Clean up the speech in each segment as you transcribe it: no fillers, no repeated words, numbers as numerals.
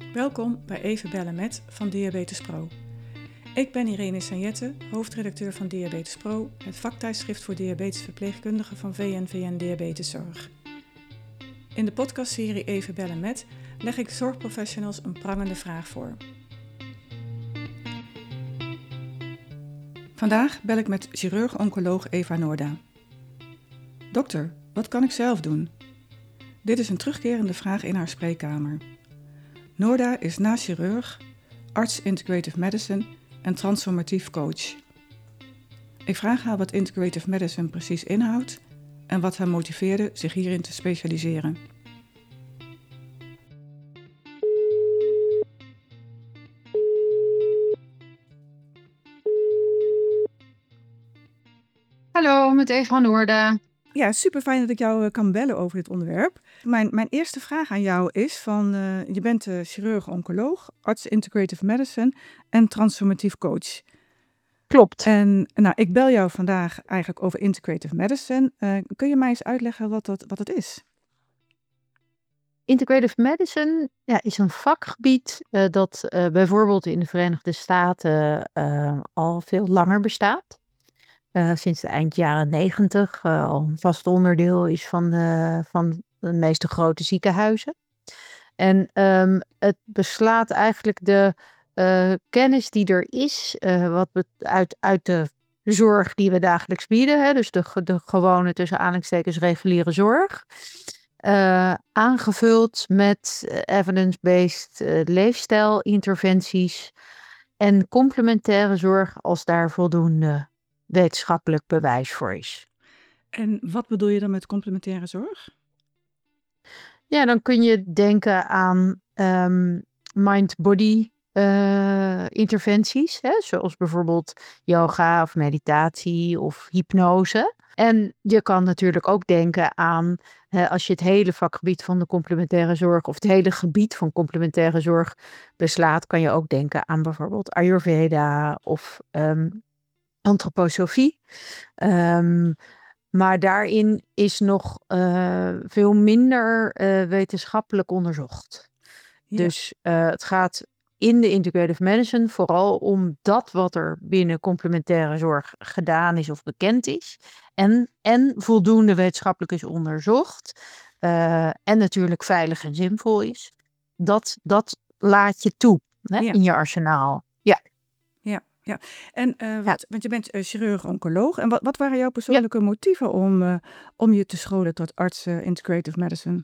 Welkom bij Even bellen met van Diabetes Pro. Ik ben Irene Sanjette, hoofdredacteur van Diabetes Pro, het vaktijdschrift voor diabetesverpleegkundigen van VNVN Diabeteszorg. In de podcastserie Even bellen met leg ik zorgprofessionals een prangende vraag voor. Vandaag bel ik met chirurg-oncoloog Eva Noorda. Dokter, wat kan ik zelf doen? Dit is een terugkerende vraag in haar spreekkamer. Noorda is naast chirurg, arts integrative medicine en transformatief coach. Ik vraag haar wat integrative medicine precies inhoudt en wat haar motiveerde zich hierin te specialiseren. Hallo, met Eva Noorda. Ja, super fijn dat ik jou kan bellen over dit onderwerp. Mijn eerste vraag aan jou is je bent chirurg-oncoloog, arts integrative medicine en transformatief coach. Klopt. En ik bel jou vandaag eigenlijk over integrative medicine. Kun je mij eens uitleggen wat het is? Integrative medicine is een vakgebied dat bijvoorbeeld in de Verenigde Staten al veel langer bestaat. Sinds de eind jaren 90 al een vast onderdeel is van de meeste grote ziekenhuizen. En het beslaat eigenlijk de kennis die er is, uit de zorg die we dagelijks bieden. Hè, dus de gewone, tussen aanhalingstekens, reguliere zorg. Aangevuld met evidence-based leefstijlinterventies en complementaire zorg als daar voldoende wetenschappelijk bewijs voor is. En wat bedoel je dan met complementaire zorg? Ja, dan kun je denken aan mind-body interventies, hè, zoals bijvoorbeeld yoga of meditatie of hypnose. En je kan natuurlijk ook denken aan, als je het hele vakgebied van de complementaire zorg of het hele gebied van complementaire zorg beslaat, kan je ook denken aan bijvoorbeeld Ayurveda of antroposofie. Maar daarin is nog veel minder wetenschappelijk onderzocht. Ja. Dus het gaat in de integrative medicine vooral om dat wat er binnen complementaire zorg gedaan is of bekend is. En voldoende wetenschappelijk is onderzocht. En natuurlijk veilig en zinvol is. Dat laat je toe in je arsenaal. Ja. En want je bent chirurg-oncoloog. En wat waren jouw persoonlijke motieven om je te scholen tot arts integrative medicine?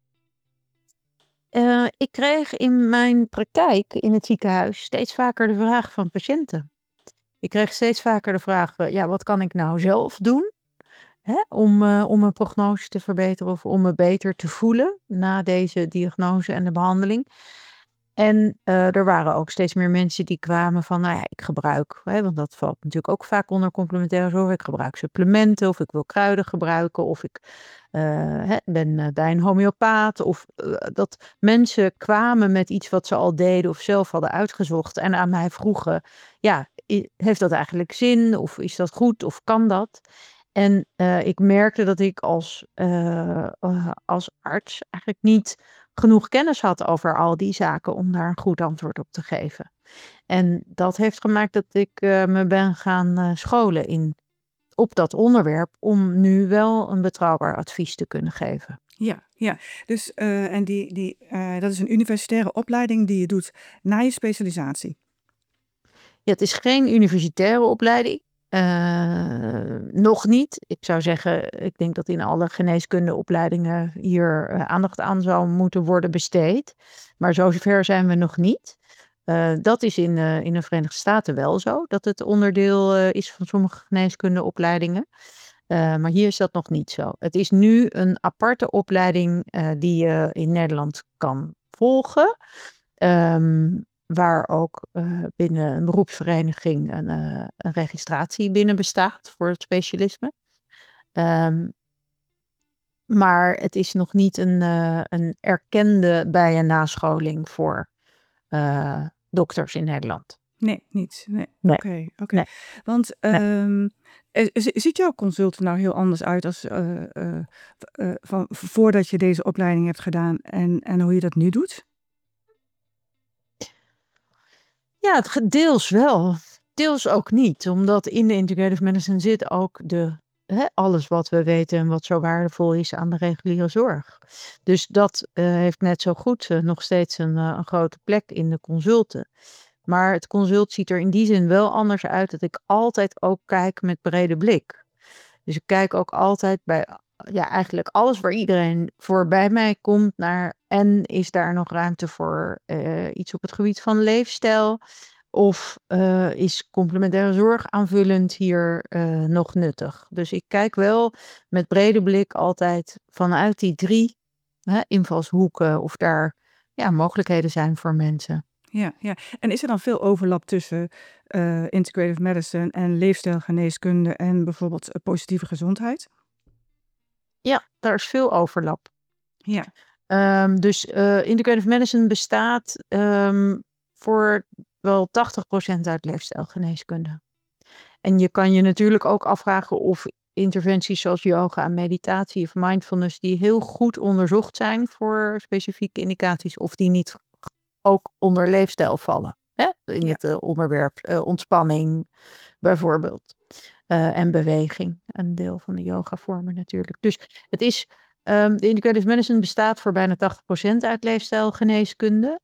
Ik kreeg in mijn praktijk in het ziekenhuis steeds vaker de vraag van patiënten. Ik kreeg steeds vaker de vraag, wat kan ik nou zelf doen om mijn prognose te verbeteren of om me beter te voelen na deze diagnose en de behandeling. En er waren ook steeds meer mensen die kwamen van, ik gebruik, want dat valt natuurlijk ook vaak onder complementaire zorg. Ik gebruik supplementen of ik wil kruiden gebruiken of ik ben bij een homeopaat. Of dat mensen kwamen met iets wat ze al deden of zelf hadden uitgezocht en aan mij vroegen, heeft dat eigenlijk zin of is dat goed of kan dat? En ik merkte dat ik als arts eigenlijk niet genoeg kennis had over al die zaken om daar een goed antwoord op te geven. En dat heeft gemaakt dat ik me ben gaan scholen op dat onderwerp om nu wel een betrouwbaar advies te kunnen geven. Ja. Dus en dat is een universitaire opleiding die je doet na je specialisatie. Ja, het is geen universitaire opleiding. Nog niet. Ik zou zeggen, ik denk dat in alle geneeskundeopleidingen hier aandacht aan zou moeten worden besteed. Maar zover zijn we nog niet. Dat is in de Verenigde Staten wel zo, dat het onderdeel is van sommige geneeskundeopleidingen. Maar hier is dat nog niet zo. Het is nu een aparte opleiding die je in Nederland kan volgen. Waar ook binnen een beroepsvereniging een registratie binnen bestaat voor het specialisme. Maar het is nog niet een erkende bij- en nascholing voor dokters in Nederland. Nee, niet. Nee. Nee. Oké. Nee. Want ziet jouw consult er nou heel anders uit als voordat je deze opleiding hebt gedaan en hoe je dat nu doet? Ja, deels wel. Deels ook niet. Omdat in de integrative medicine zit ook alles wat we weten en wat zo waardevol is aan de reguliere zorg. Dus dat heeft net zo goed nog steeds een grote plek in de consulten. Maar het consult ziet er in die zin wel anders uit dat ik altijd ook kijk met brede blik. Dus ik kijk ook altijd bij eigenlijk alles waar iedereen voor bij mij komt naar. En is daar nog ruimte voor iets op het gebied van leefstijl? Of is complementaire zorg aanvullend hier nog nuttig? Dus ik kijk wel met brede blik altijd vanuit die 3 invalshoeken of daar mogelijkheden zijn voor mensen. Ja, ja. En is er dan veel overlap tussen integrative medicine en leefstijlgeneeskunde en bijvoorbeeld positieve gezondheid? Ja, daar is veel overlap. Ja. Dus integrative medicine bestaat voor wel 80% uit leefstijlgeneeskunde. En je kan je natuurlijk ook afvragen of interventies zoals yoga en meditatie of mindfulness, die heel goed onderzocht zijn voor specifieke indicaties, of die niet ook onder leefstijl vallen. Hè? In het onderwerp ontspanning bijvoorbeeld. En beweging, een deel van de yoga-vormen natuurlijk. Dus het is, de integrative medicine bestaat voor bijna 80% uit leefstijlgeneeskunde.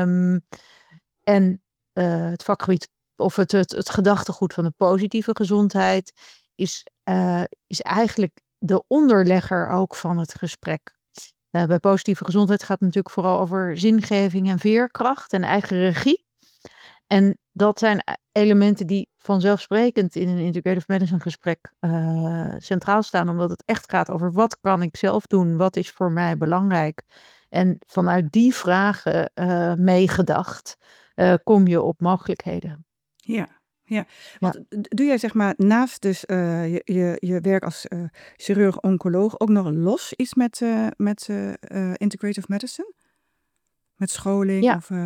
En het vakgebied of het gedachtegoed van de positieve gezondheid is eigenlijk de onderlegger ook van het gesprek. Bij positieve gezondheid gaat het natuurlijk vooral over zingeving en veerkracht en eigen regie. En dat zijn elementen die vanzelfsprekend in een integrative medicine gesprek centraal staan, omdat het echt gaat over wat kan ik zelf doen, wat is voor mij belangrijk. En vanuit die vragen meegedacht kom je op mogelijkheden. Ja, ja. Want doe jij zeg maar naast dus je werk als chirurg-oncoloog ook nog los iets met integrative medicine? Met scholing? Ja. Of,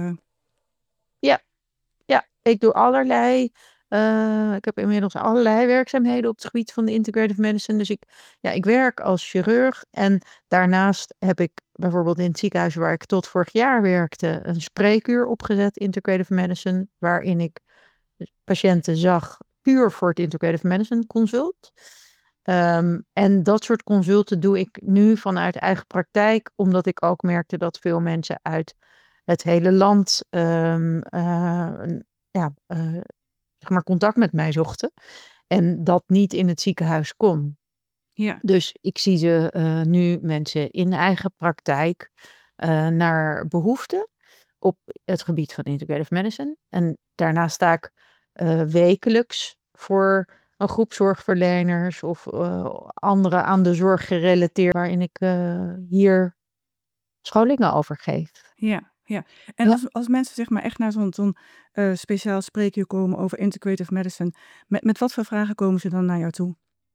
Ja, ik doe allerlei. Ik heb inmiddels allerlei werkzaamheden op het gebied van de integrative medicine. Dus ik werk als chirurg. En daarnaast heb ik bijvoorbeeld in het ziekenhuis waar ik tot vorig jaar werkte, een spreekuur opgezet, integrative medicine, waarin ik patiënten zag puur voor het integrative medicine consult. En dat soort consulten doe ik nu vanuit eigen praktijk, omdat ik ook merkte dat veel mensen uit het hele land zeg maar contact met mij zochten. En dat niet in het ziekenhuis kon. ja. Dus ik zie ze nu mensen in eigen praktijk naar behoefte op het gebied van integrative medicine. En daarnaast sta ik wekelijks voor een groep zorgverleners of anderen aan de zorg gerelateerd, waarin ik hier scholingen over geef. Ja, ja. En als mensen zeg maar echt naar zo'n speciaal spreekuur komen over integrative medicine, met wat voor vragen komen ze dan naar jou toe?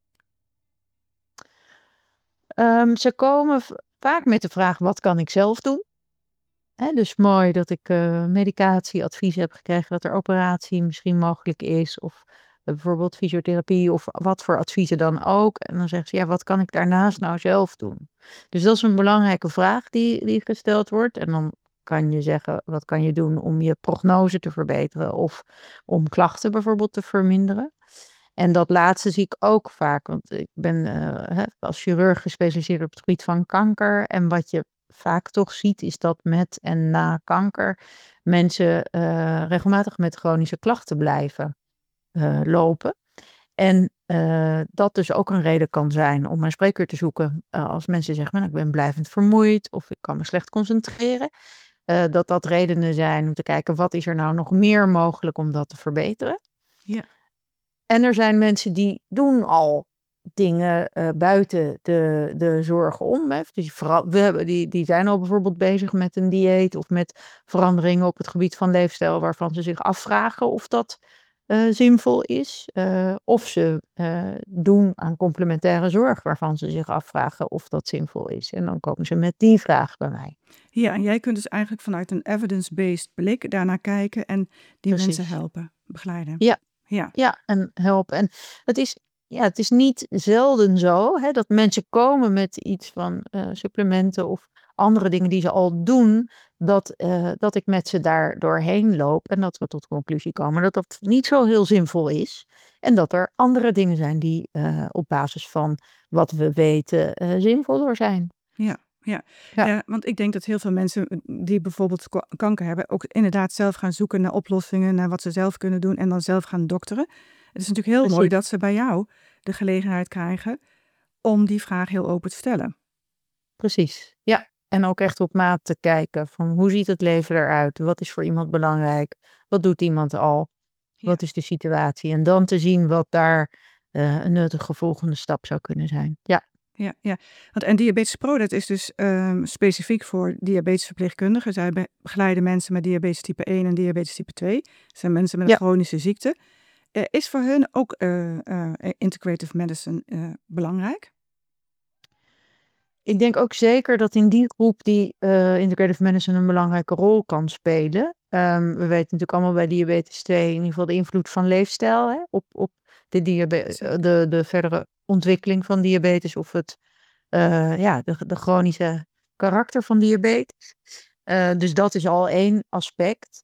Ze komen vaak met de vraag, wat kan ik zelf doen? Dus mooi dat ik medicatieadvies heb gekregen, dat er operatie misschien mogelijk is, of bijvoorbeeld fysiotherapie, of wat voor adviezen dan ook. En dan zeggen ze, ja, wat kan ik daarnaast nou zelf doen? Dus dat is een belangrijke vraag die gesteld wordt. En dan kan je zeggen, wat kan je doen om je prognose te verbeteren, of om klachten bijvoorbeeld te verminderen? En dat laatste zie ik ook vaak, want ik ben als chirurg gespecialiseerd op het gebied van kanker. En wat je vaak toch ziet, is dat met en na kanker mensen regelmatig met chronische klachten blijven lopen. En dat dus ook een reden kan zijn om een spreekuur te zoeken. Als mensen zeggen, nou, ik ben blijvend vermoeid of ik kan me slecht concentreren. Dat redenen zijn om te kijken, wat is er nou nog meer mogelijk om dat te verbeteren. Ja. En er zijn mensen die doen al dingen buiten de zorg om. Hè. Dus die zijn al bijvoorbeeld bezig met een dieet of met veranderingen op het gebied van leefstijl, waarvan ze zich afvragen of dat zinvol is. Of ze doen aan complementaire zorg, waarvan ze zich afvragen of dat zinvol is. En dan komen ze met die vraag bij mij. Ja, en jij kunt dus eigenlijk vanuit een evidence-based blik daarnaar kijken en die Precies. mensen helpen, begeleiden. Ja. Ja. Ja, en helpen. En het is ja, het is niet zelden zo hè, dat mensen komen met iets van supplementen of andere dingen die ze al doen, dat ik met ze daar doorheen loop en dat we tot de conclusie komen dat dat niet zo heel zinvol is. En dat er andere dingen zijn die op basis van wat we weten zinvoller zijn. Ja, ja. Ja, Ja, want ik denk dat heel veel mensen die bijvoorbeeld kanker hebben, ook inderdaad zelf gaan zoeken naar oplossingen, naar wat ze zelf kunnen doen en dan zelf gaan dokteren. Het is natuurlijk heel mooi precies. dat ze bij jou de gelegenheid krijgen om die vraag heel open te stellen. Precies, ja. En ook echt op maat te kijken van hoe ziet het leven eruit? Wat is voor iemand belangrijk? Wat doet iemand al? Ja. Wat is de situatie? En dan te zien wat daar een nuttige volgende stap zou kunnen zijn. Ja, Ja, ja. En Diabetes Pro, dat is dus specifiek voor diabetesverpleegkundigen. Zij begeleiden mensen met diabetes type 1 en diabetes type 2. Dat zijn mensen met een ja. chronische ziekte. Is voor hun ook integrative medicine belangrijk? Ik denk ook zeker dat in die groep die integrative medicine een belangrijke rol kan spelen. We weten natuurlijk allemaal bij diabetes 2 in ieder geval de invloed van leefstijl hè, op Zeker. de verdere ontwikkeling van diabetes of de chronische karakter van diabetes. Dus dat is al één aspect.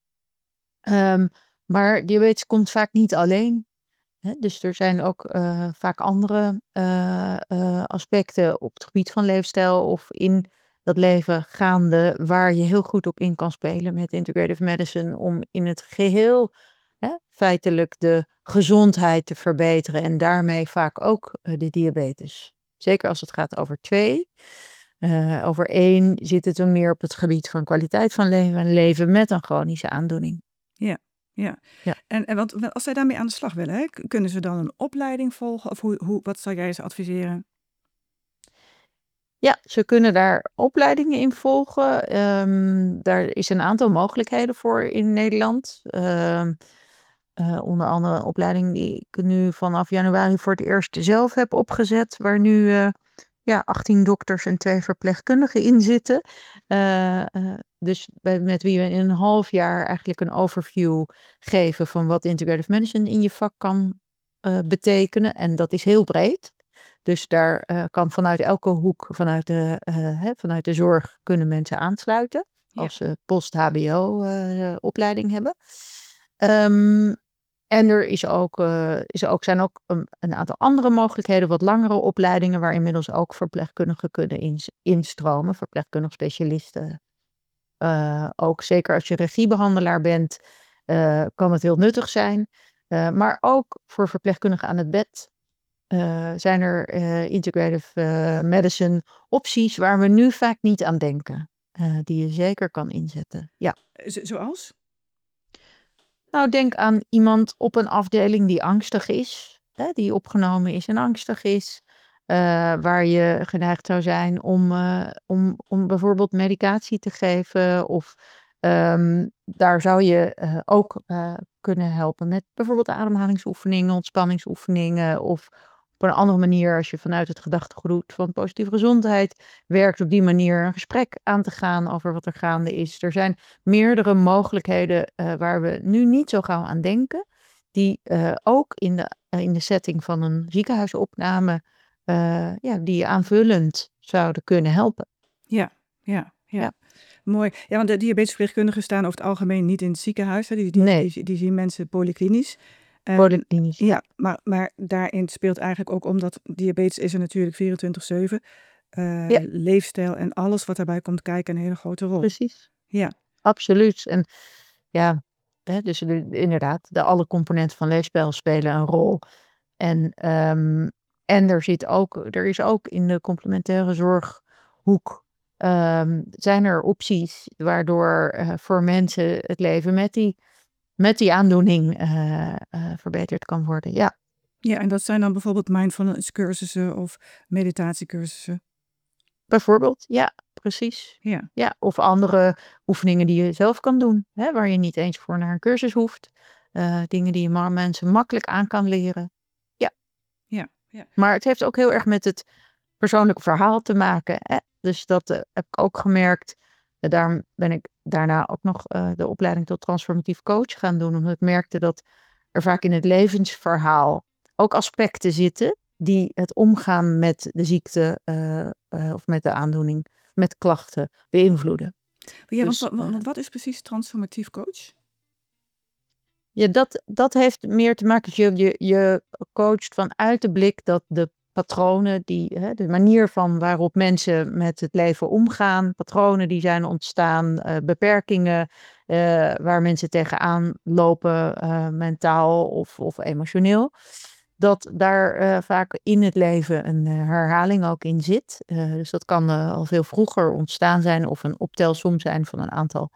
Maar diabetes komt vaak niet alleen. Hè? Dus er zijn ook vaak andere aspecten op het gebied van leefstijl of in dat leven gaande waar je heel goed op in kan spelen met integrative medicine om in het geheel feitelijk de gezondheid te verbeteren en daarmee vaak ook de diabetes. Zeker als het gaat over 2. Over 1 zit het dan meer op het gebied van kwaliteit van leven en leven met een chronische aandoening. Ja, ja. Ja. En als zij daarmee aan de slag willen, hè, kunnen ze dan een opleiding volgen? Of wat zou jij ze adviseren? Ja, ze kunnen daar opleidingen in volgen. Daar is een aantal mogelijkheden voor in Nederland. Onder andere een opleiding die ik nu vanaf januari voor het eerst zelf heb opgezet, waar nu 18 dokters en 2 verpleegkundigen in zitten. Dus met wie we in een half jaar eigenlijk een overview geven van wat integrative medicine in je vak kan betekenen. En dat is heel breed. Dus daar kan vanuit elke hoek, vanuit de zorg, kunnen mensen aansluiten. Ja. Als ze post-HBO opleiding hebben. En er zijn ook een aantal andere mogelijkheden, wat langere opleidingen, waar inmiddels ook verpleegkundigen kunnen instromen, verpleegkundig specialisten. Ook zeker als je regiebehandelaar bent, kan het heel nuttig zijn. Maar ook voor verpleegkundigen aan het bed zijn er integrative medicine opties waar we nu vaak niet aan denken. Die je zeker kan inzetten. Ja. Zoals? Nou, denk aan iemand op een afdeling die angstig is, hè, die opgenomen is en angstig is, waar je geneigd zou zijn om bijvoorbeeld medicatie te geven. Of daar zou je ook kunnen helpen met bijvoorbeeld ademhalingsoefeningen, ontspanningsoefeningen. Of op een andere manier, als je vanuit het gedachtegoed van positieve gezondheid werkt, op die manier een gesprek aan te gaan over wat er gaande is. Er zijn meerdere mogelijkheden waar we nu niet zo gauw aan denken, die ook in de setting van een ziekenhuisopname die je aanvullend zouden kunnen helpen. Ja, ja, ja. Ja. Mooi. Ja, want de diabetesverpleegkundigen staan over het algemeen niet in het ziekenhuis. Hè. Nee, Die zien mensen polyklinisch. polyklinisch. Ja, maar daarin speelt eigenlijk ook omdat diabetes is er natuurlijk 24/7. Ja, Leefstijl en alles wat daarbij komt kijken een hele grote rol. precies. Ja, Absoluut. En ja, dus inderdaad, alle componenten van leefstijl spelen een rol. En er is ook in de complementaire zorghoek zijn er opties waardoor voor mensen het leven met die aandoening verbeterd kan worden. Ja, ja, en dat zijn dan bijvoorbeeld mindfulness cursussen of meditatiecursussen. bijvoorbeeld. Ja, precies. Ja, Ja, of andere oefeningen die je zelf kan doen, hè, waar je niet eens voor naar een cursus hoeft. Dingen die je mensen makkelijk aan kan leren. Ja, ja, ja. maar het heeft ook heel erg met het persoonlijke verhaal te maken. Hè? Dus dat heb ik ook gemerkt. Daarom ben ik daarna ook nog de opleiding tot transformatief coach gaan doen. Omdat ik merkte dat er vaak in het levensverhaal ook aspecten zitten die het omgaan met de ziekte of met de aandoening, met klachten beïnvloeden. Ja, Dus, want wat is precies transformatief coach? Ja, dat heeft meer te maken dat je coacht vanuit de blik dat de patronen, de manier van waarop mensen met het leven omgaan, patronen die zijn ontstaan, beperkingen waar mensen tegenaan lopen, mentaal of emotioneel, dat daar vaak in het leven een herhaling ook in zit. Dus dat kan al veel vroeger ontstaan zijn of een optelsom zijn van een aantal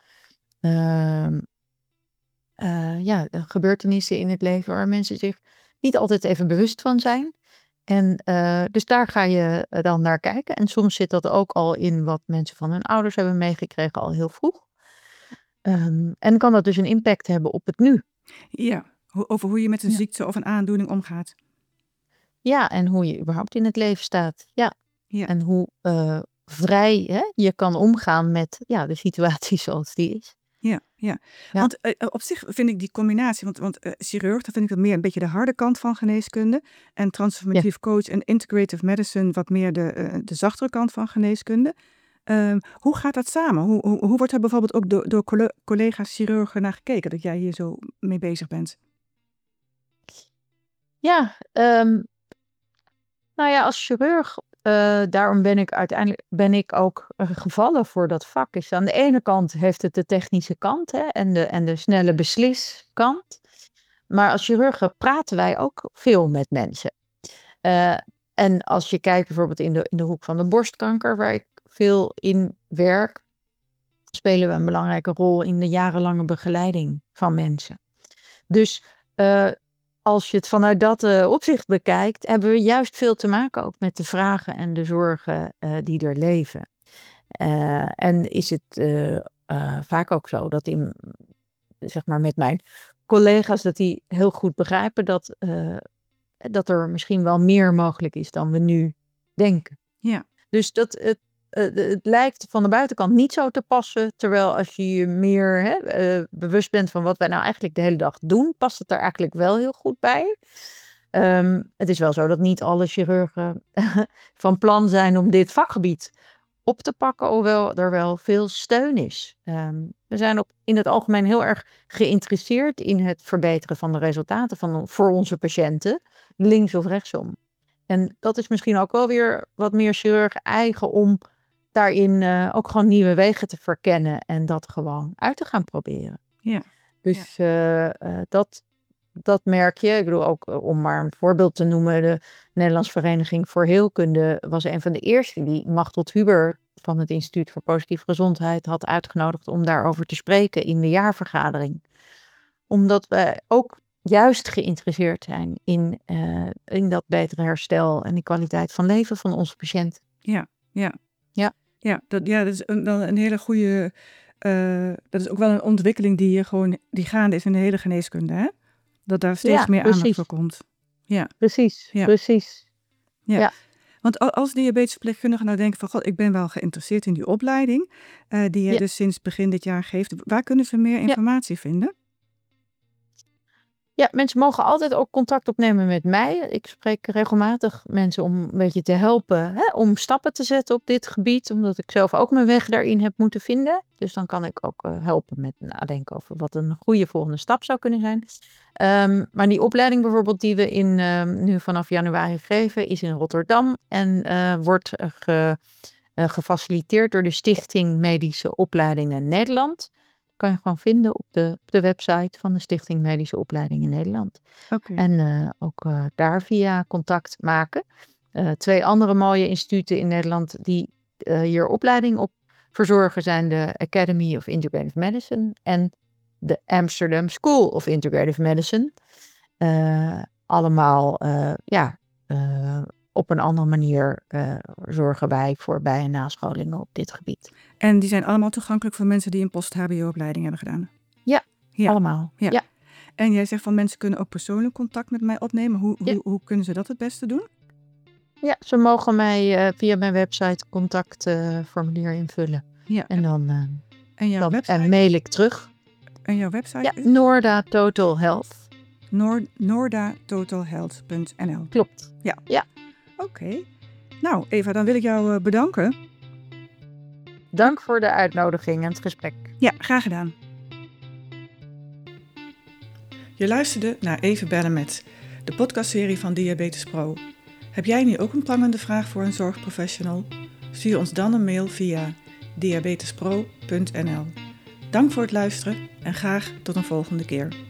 gebeurtenissen in het leven waar mensen zich niet altijd even bewust van zijn. En dus daar ga je dan naar kijken. En soms zit dat ook al in wat mensen van hun ouders hebben meegekregen al heel vroeg. En kan dat dus een impact hebben op het nu. Ja, over hoe je met een ziekte of een aandoening omgaat. Ja, en hoe je überhaupt in het leven staat. Ja. En hoe vrij je kan omgaan met de situatie zoals die is. Ja. Want op zich vind ik die combinatie, want chirurg, dat vind ik dat meer een beetje de harde kant van geneeskunde. En transformatief coach en integrative medicine wat meer de zachtere kant van geneeskunde. Hoe gaat dat samen? Hoe wordt er bijvoorbeeld ook door collega's chirurgen naar gekeken dat jij hier zo mee bezig bent? Ja, als chirurg, daarom ben ik ook gevallen voor dat vak. Dus aan de ene kant heeft het de technische kant en de snelle besliskant. Maar als chirurgen praten wij ook veel met mensen. En als je kijkt bijvoorbeeld in de hoek van de borstkanker, waar ik veel in werk, spelen we een belangrijke rol in de jarenlange begeleiding van mensen. Dus als je het vanuit dat opzicht bekijkt, hebben we juist veel te maken ook met de vragen en de zorgen die er leven. En is het vaak ook zo dat zeg maar met mijn collega's, dat die heel goed begrijpen dat er misschien wel meer mogelijk is dan we nu denken. Ja. Dus het lijkt van de buitenkant niet zo te passen, terwijl als je je meer bewust bent van wat wij nou eigenlijk de hele dag doen, past het er eigenlijk wel heel goed bij. Het is wel zo dat niet alle chirurgen van plan zijn om dit vakgebied op te pakken, hoewel er wel veel steun is. We zijn in het algemeen heel erg geïnteresseerd in het verbeteren van de resultaten voor onze patiënten, links of rechtsom. En dat is misschien ook wel weer wat meer chirurg eigen om daarin ook gewoon nieuwe wegen te verkennen en dat gewoon uit te gaan proberen. Ja. Dus dat merk je. Ik bedoel ook, om maar een voorbeeld te noemen, de Nederlandse Vereniging voor Heelkunde was een van de eerste die Machteld Huber van het Instituut voor Positieve Gezondheid had uitgenodigd om daarover te spreken in de jaarvergadering. Omdat wij ook juist geïnteresseerd zijn in dat betere herstel en die kwaliteit van leven van onze patiënten. Ja, dat is dan een hele goede. Dat is ook wel een ontwikkeling die gaande is in de hele geneeskunde, hè? Dat daar steeds meer aandacht voor komt. Ja. Precies. Ja. Want als diabetesverpleegkundige nou denken van, god, ik ben wel geïnteresseerd in die opleiding, die je dus sinds begin dit jaar geeft, waar kunnen ze meer informatie vinden? Ja, mensen mogen altijd ook contact opnemen met mij. Ik spreek regelmatig mensen om een beetje te helpen om stappen te zetten op dit gebied. Omdat ik zelf ook mijn weg daarin heb moeten vinden. Dus dan kan ik ook helpen met nadenken over wat een goede volgende stap zou kunnen zijn. Maar die opleiding bijvoorbeeld die we nu vanaf januari geven is in Rotterdam. En wordt gefaciliteerd door de Stichting Medische Opleidingen Nederland. Kan je gewoon vinden op de website van de Stichting Medische Opleidingen Nederland. Okay. En ook daar via contact maken. 2 andere mooie instituten in Nederland die hier opleiding op verzorgen zijn de Academy of Integrative Medicine en de Amsterdam School of Integrative Medicine. Allemaal op een andere manier zorgen wij voor bij- en nascholingen op dit gebied. En die zijn allemaal toegankelijk voor mensen die een post-HBO-opleiding hebben gedaan? Ja, allemaal. Ja. En jij zegt van mensen kunnen ook persoonlijk contact met mij opnemen. Hoe kunnen ze dat het beste doen? Ja, ze mogen mij via mijn website contactformulier invullen. Ja. En dan en jouw website? mail ik terug. En jouw website? Ja, Noorda Total Health. noordatotalhealth.nl. Klopt. Oké. Nou, Eva, dan wil ik jou bedanken. Dank voor de uitnodiging en het gesprek. Ja, graag gedaan. Je luisterde naar Even bellen met, de podcastserie van Diabetes Pro. Heb jij nu ook een prangende vraag voor een zorgprofessional? Stuur ons dan een mail via diabetespro.nl. Dank voor het luisteren en graag tot een volgende keer.